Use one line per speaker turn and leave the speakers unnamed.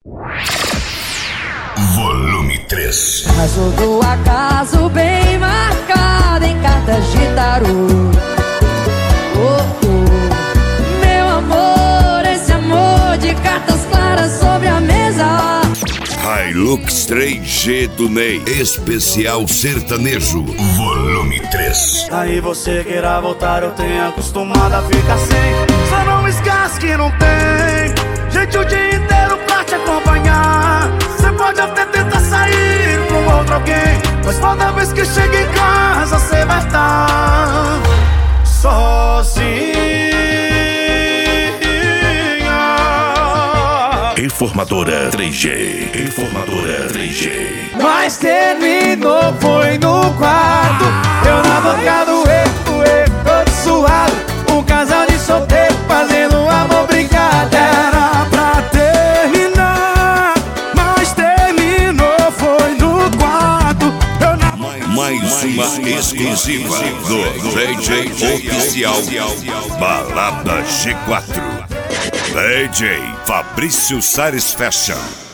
Volume 3.
Caso do acaso bem marcado em cartas de tarô. Meu amor, esse amor de cartas claras sobre a mesa.
Hilux 3G do Ney, especial sertanejo, volume 3.
Aí você queira voltar, eu tenho acostumado a ficar sem. Só não esquece que não tem gente o dia inteiro pra te acompanhar. Você pode até tentar sair com outro alguém, mas toda vez que chega em casa você vai estar sozinha.
Reformadora 3G, Reformadora 3G.
Mas terminou, foi no quarto. Eu na boca do todo suado. Um casal de solteiro fazendo amor, brincadeira pra terminar. Mas terminou, foi no quarto.
Mais uma exclusiva do DJ Oficial Balada G4. DJ Fabrício Sares Fashion.